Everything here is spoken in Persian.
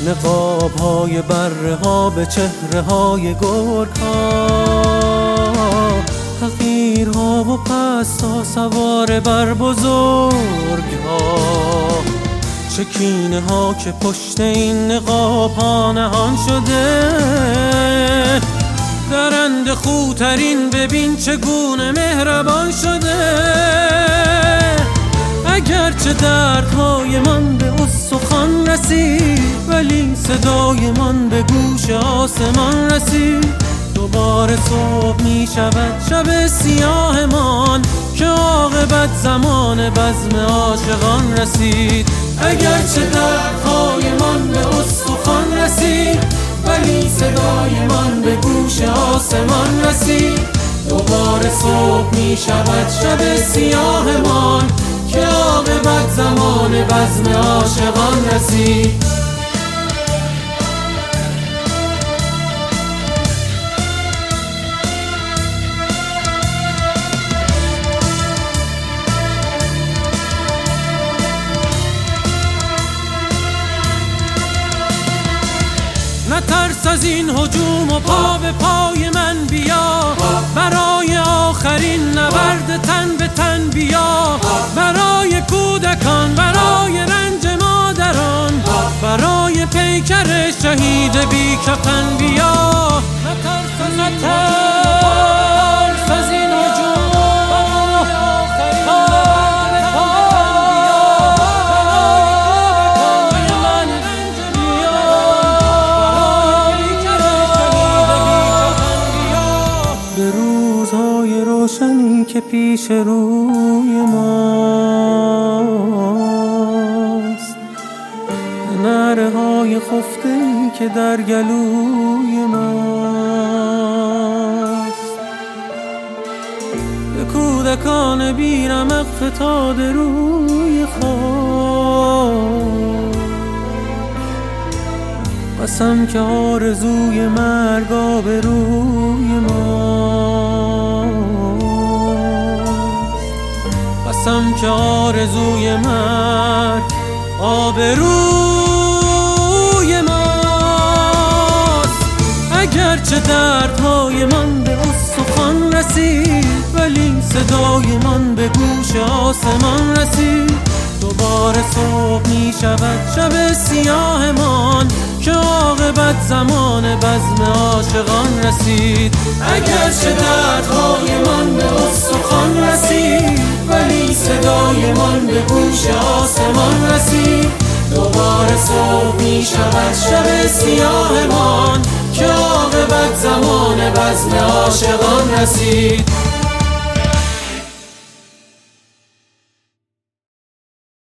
نقاب های بره ها به چهره های گرگ ها، حقیرها و پست ها سوار بر بزرگ ها، چه کینه ها که پشت این نقاب ها نهان شده. درنده خوترین ببین چگونه مهربان شده. اگرچه دردهای من به استخوان رسید، ولی صدای من به گوش آسمان رسید. دوباره صبح می شود شب سیاه من، که عاقبت زمان بزم عاشقان رسید. اگرچه دردهای من به استخوان رسید، ولی صدای من به گوش آسمان رسید. دوباره صبح می شود شب سیاه من، که عاقبت زمان بزم عاشقان رسید. نترس از این هجوم و پا به پای من بیا، برای آخرین نبرد تن به تن بیا. برای کودکان، برای رنج مادران، برای پیکر شهید بی کفن بیا. نترس از این هجوم برای آخرین روشنی که پیش روی ماست، نعره های خفته‌ای که در گلوی ماست، به کودکان بیرمق فتاده روی خاک. قسم که آرزوی مرگ آبروی ماست، قسم که آرزوی مرگ آبروی ماست. اگرچه دردهای من به استخوان رسید، ولی صدای من به گوش آسمان رسید. دوباره صبح می شود شب سیاه من، که عاقبت زمان بزم عاشقان رسید. اگرچه دردهای من به استخوان رسید، ولی صدای من به گوش آسمان رسید. دوباره صبح می شود شب سیاه من، که عاقبت زمان بزم عاشقان رسید.